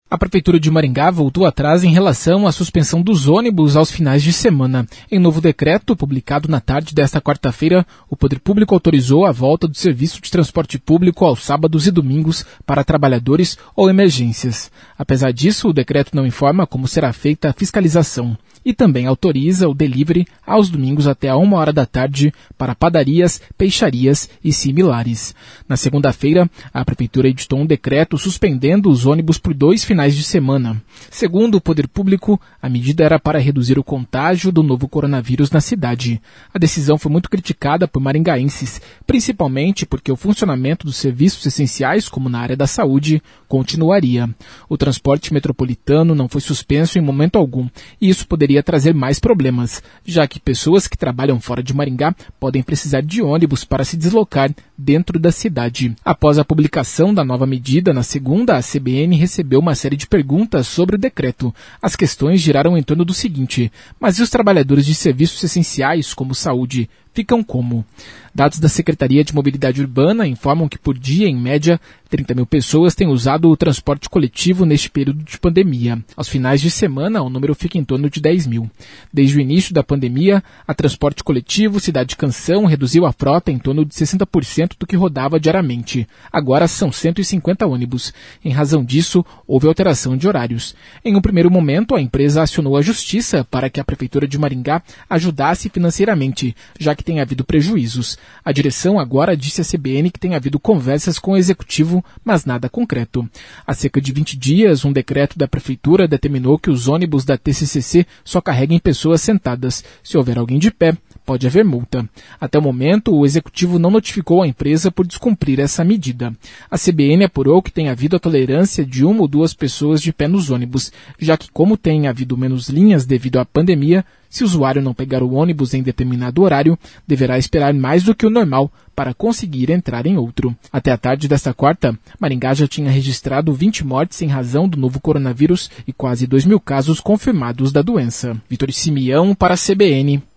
A Prefeitura de Maringá voltou atrás em relação à suspensão dos ônibus aos finais de semana. Em novo decreto, publicado na tarde desta quarta-feira, o Poder Público autorizou a volta do serviço de transporte público aos sábados e domingos para trabalhadores ou emergências. Apesar disso, o decreto não informa como será feita a fiscalização e também autoriza o delivery aos domingos até 13h da tarde para padarias, peixarias e similares. Na segunda-feira, a Prefeitura editou um decreto suspendendo os ônibus por 2 finais de semana. Segundo o Poder Público, a medida era para reduzir o contágio do novo coronavírus na cidade. A decisão foi muito criticada por maringaenses, principalmente porque o funcionamento dos serviços essenciais, como na área da saúde, continuaria. O transporte metropolitano não foi suspenso em momento algum, e isso poderia trazer mais problemas, já que pessoas que trabalham fora de Maringá podem precisar de ônibus para se deslocar dentro da cidade. Após a publicação da nova medida, na segunda, a CBN recebeu uma série de perguntas sobre o decreto. As questões giraram em torno do seguinte: mas e os trabalhadores de serviços essenciais, como saúde, ficam como? Dados da Secretaria de Mobilidade Urbana informam que, por dia, em média, 30 mil pessoas têm usado o transporte coletivo neste período de pandemia. Aos finais de semana, o número fica em torno de 10 mil. Desde o início da pandemia, a Transporte Coletivo Cidade Canção reduziu a frota em torno de 60% do que rodava diariamente. Agora são 150 ônibus. Em razão disso, houve alteração de horários. Em um primeiro momento, a empresa acionou a Justiça para que a Prefeitura de Maringá ajudasse financeiramente, já que tem havido prejuízos. A direção agora disse à CBN que tem havido conversas com o Executivo, mas nada concreto. Há cerca de 20 dias, um decreto da Prefeitura determinou que os ônibus da TCCC só carreguem pessoas sentadas. Se houver alguém de pé, pode haver multa. Até o momento, o Executivo não notificou a empresa por descumprir essa medida. A CBN apurou que tem havido a tolerância de 1 ou 2 pessoas de pé nos ônibus, já que, como tem havido menos linhas devido à pandemia, se o usuário não pegar o ônibus em determinado horário, deverá esperar mais do que o normal para conseguir entrar em outro. Até a tarde desta quarta, Maringá já tinha registrado 20 mortes em razão do novo coronavírus e quase 2 mil casos confirmados da doença. Vitor Simeão para a CBN.